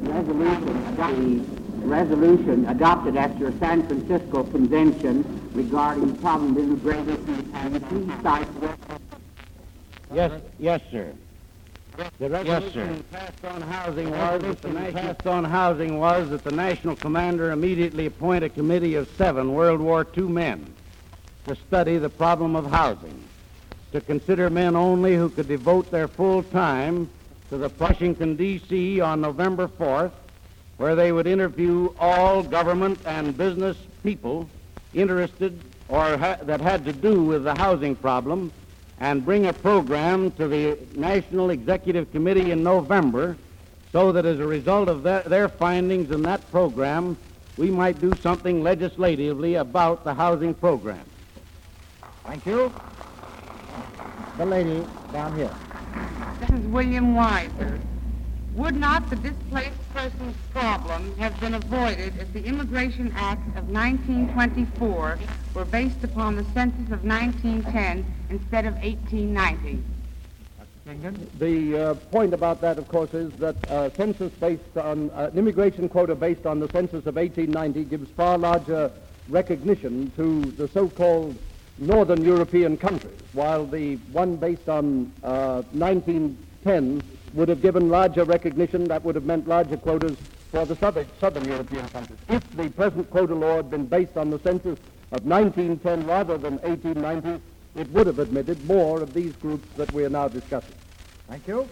resolution, the resolution adopted at your San Francisco convention regarding the problem of immigration and please cite what? Yes, yes, sir. The resolution passed on housing was that the national passed on housing was that the national commander immediately appoint a committee of seven World War Two men to study the problem of housing, to consider men only who could devote their full time to the Washington, D C on November fourth, where they would interview all government and business people interested or ha- that had to do with the housing problem, and bring a program to the National Executive Committee in November so that as a result of their, their findings in that program, we might do something legislatively about the housing program. Thank you. The lady down here. This is William Weiser. Would not the displaced persons problem have been avoided if the Immigration Act of nineteen twenty-four were based upon the census of nineteen ten instead of eighteen ninety? The uh, point about that, of course, is that uh, census based on uh, an immigration quota based on the census of eighteen ninety gives far larger recognition to the so-called northern European countries, while the one based on uh, nineteen ten would have given larger recognition. That would have meant larger quotas for the southern, southern European countries. If the present quota law had been based on the census of nineteen ten rather than eighteen ninety, it would have admitted more of these groups that we are now discussing. Thank you.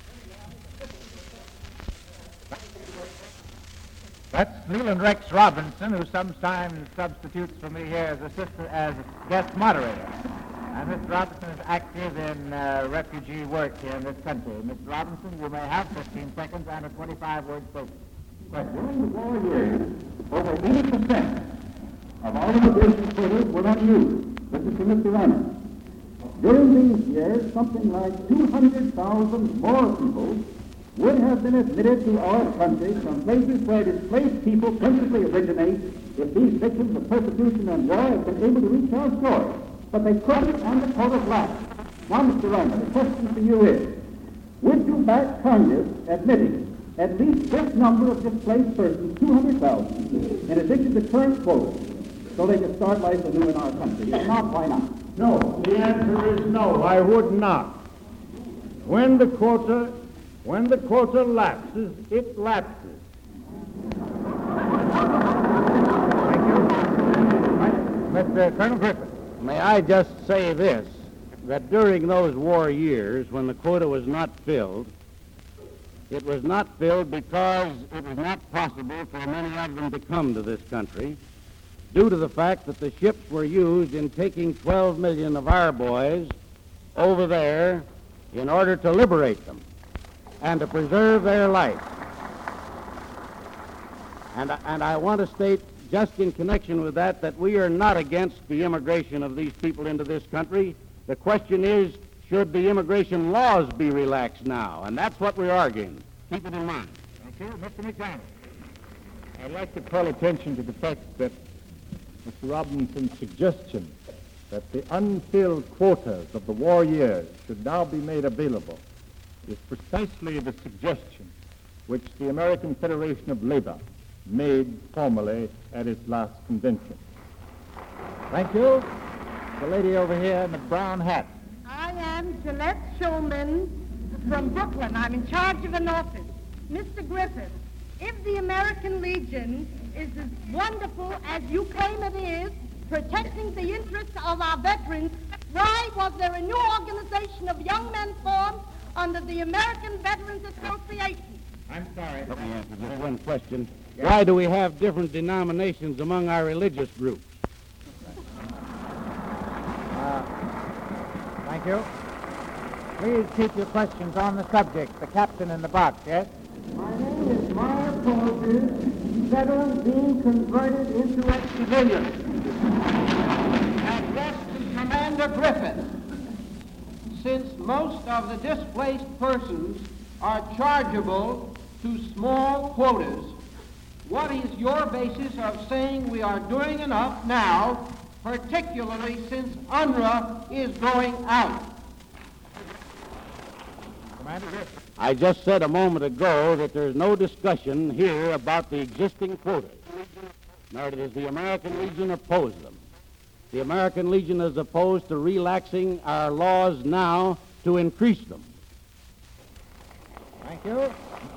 That's Leland Rex Robinson, who sometimes substitutes for me here as assistant, as guest moderator. And Mister Robinson is active in uh, refugee work here in this country. Mister Robinson, you may have fifteen seconds and a twenty-five word statement. During the war years, over eighty percent of all immigration quotas were not used. This is to Mister Reynolds. During these years, something like two hundred thousand more people would have been admitted to our country from places where displaced people principally originate if these victims of persecution and war had been able to reach our shores. But they couldn't, and the quotas lapsed. Now, Mister Reynolds, the question to you is, would you back Congress admitting at least this number of displaced persons, two hundred thousand, in addition to current quotas, so they can start life anew in our country? If not, why not? No, the answer is no, I would not. When the quota, when the quota lapses, it lapses. Thank you. Mister Colonel Griffith. May I just say this, that during those war years when the quota was not filled, it was not filled because it was not possible for many of them to come to this country due to the fact that the ships were used in taking twelve million of our boys over there in order to liberate them and to preserve their life. And, and I want to state just in connection with that, that we are not against the immigration of these people into this country. The question is, should the immigration laws be relaxed now? And that's what we're arguing. Keep it in mind. Thank you. Mister McDonald. I'd like to call attention to the fact that Mister Robinson's suggestion that the unfilled quotas of the war years should now be made available is precisely the suggestion which the American Federation of Labor made formally at its last convention. Thank you. The lady over here in the brown hat. I am Gillette Shulman from Brooklyn. I'm in charge of an office. Mister Griffith, if the American Legion is as wonderful as you claim it is, protecting the interests of our veterans, why was there a new organization of young men formed under the American Veterans Association? I'm sorry. Let me answer just one question. Why do we have different denominations among our religious groups? Uh, thank you. Please keep your questions on the subject. The captain in the box, yes? My name is Meyer Poses, veterans being converted into ex-civilians. Address to Commander Griffith. Since most of the displaced persons are chargeable to small quotas, what is your basis of saying we are doing enough now, particularly since U N R W A is going out? Commander Griffith. I just said a moment ago that there's no discussion here about the existing quotas, nor does the American Legion oppose them. The American Legion is opposed to relaxing our laws now to increase them. Thank you.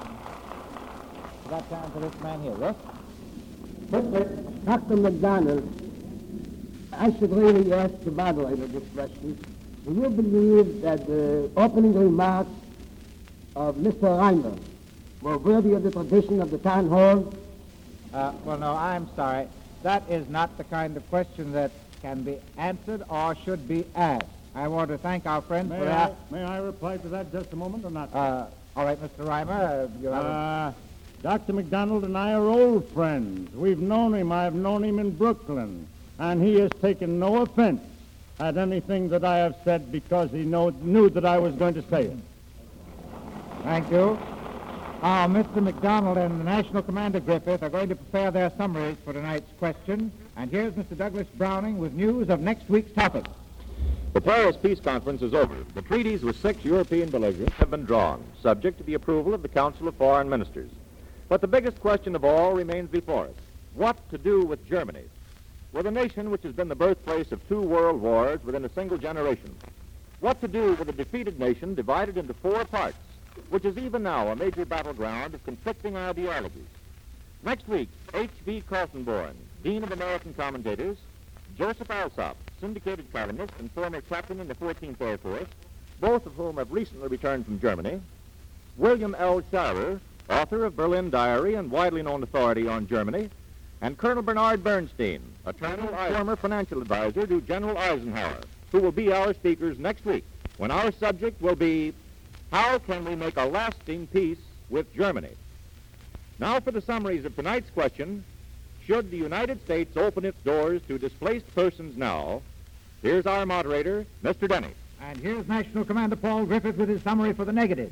Got time for this man here, yes? But, Doctor McDonald, I should really ask the moderator this question. Do you believe that the opening remarks of Mister Reimer were worthy of the tradition of the town hall? Uh, well, no, I'm sorry. That is not the kind of question that can be answered or should be asked. I want to thank our friend May for I, that. may I reply to that just a moment or not? Uh, all right, Mister Reimer. Uh, you have a- Uh, Doctor McDonald and I are old friends. We've known him. I've known him in Brooklyn. And he has taken no offense at anything that I have said because he know, knew that I was going to say it. Thank you. Uh, Mister McDonald and the National Commander Griffith are going to prepare their summaries for tonight's question. And here's Mister Douglas Browning with news of next week's topic. The Paris Peace Conference is over. The treaties with six European belligerents have been drawn, subject to the approval of the Council of Foreign Ministers. But the biggest question of all remains before us. What to do with Germany? With a nation which has been the birthplace of two world wars within a single generation. What to do with a defeated nation divided into four parts, which is even now a major battleground of conflicting ideologies. Next week, H B Kaltenborn, Dean of American Commentators, Joseph Alsop, syndicated columnist and former captain in the fourteenth Air Force, both of whom have recently returned from Germany, William L. Shirer, author of Berlin Diary and widely known authority on Germany, and Colonel Bernard Bernstein, a former financial advisor to General Eisenhower, who will be our speakers next week, when our subject will be, how can we make a lasting peace with Germany? Now for the summaries of tonight's question, should the United States open its doors to displaced persons now? Here's our moderator, Mister Denny. And here's National Commander Paul Griffith with his summary for the negative.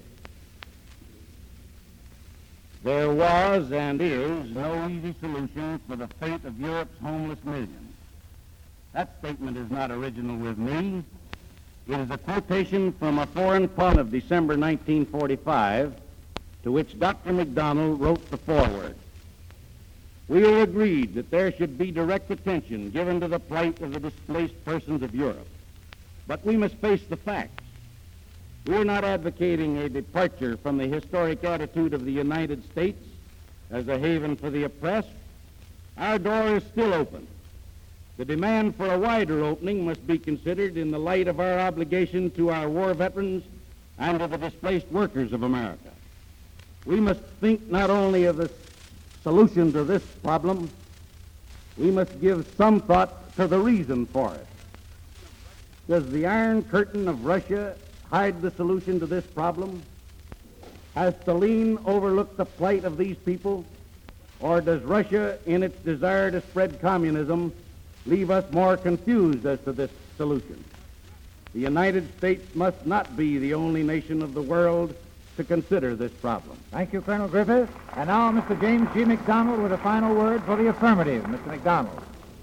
There was and is no easy solution for the fate of Europe's homeless millions. That statement is not original with me. It is a quotation from a foreign pun of December nineteen forty-five, to which Doctor McDonald wrote the foreword. We are agreed that there should be direct attention given to the plight of the displaced persons of Europe. But we must face the facts. We are not advocating a departure from the historic attitude of the United States as a haven for the oppressed. Our door is still open. The demand for a wider opening must be considered in the light of our obligation to our war veterans and to the displaced workers of America. We must think not only of the solution to this problem, we must give some thought to the reason for it. Does the Iron Curtain of Russia hide the solution to this problem? Has Stalin overlooked the plight of these people? Or does Russia, in its desire to spread communism, leave us more confused as to this solution? The United States must not be the only nation of the world to consider this problem. Thank you, Colonel Griffith. And now Mister James G. McDonald with a final word for the affirmative. Mister McDonald.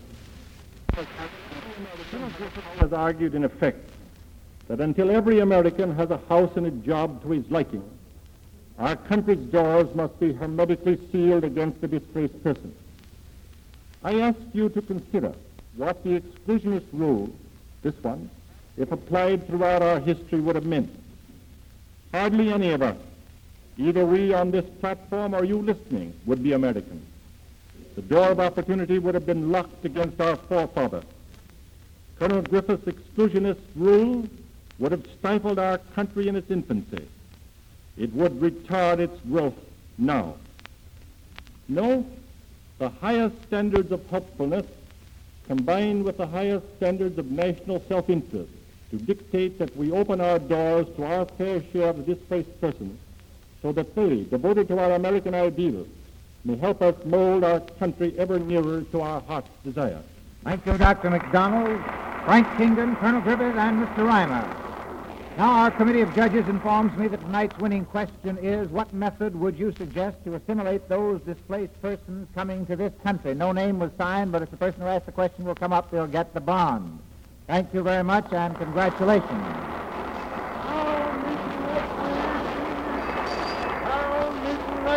Has argued in effect that until every American has a house and a job to his liking, our country's doors must be hermetically sealed against the displaced person. I ask you to consider what the exclusionist rule, this one, if applied throughout our history, would have meant. Hardly any of us, either we on this platform or you listening, would be Americans. The door of opportunity would have been locked against our forefathers. Colonel Griffith's exclusionist rule would have stifled our country in its infancy. It would retard its growth now. No, the highest standards of helpfulness, combined with the highest standards of national self-interest, to dictate that we open our doors to our fair share of the displaced persons, so that they, devoted to our American ideals, may help us mold our country ever nearer to our heart's desire. Thank you, Doctor McDonald, Frank Kingdon, Colonel Griffith, and Mister Reimer. Now our committee of judges informs me that tonight's winning question is, what method would you suggest to assimilate those displaced persons coming to this country? No name was signed, but if the person who asked the question will come up, they'll get the bond. Thank you very much, and congratulations.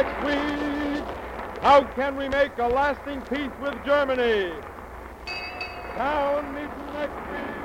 next week. How can we make a lasting peace with Germany? Town meeting next week.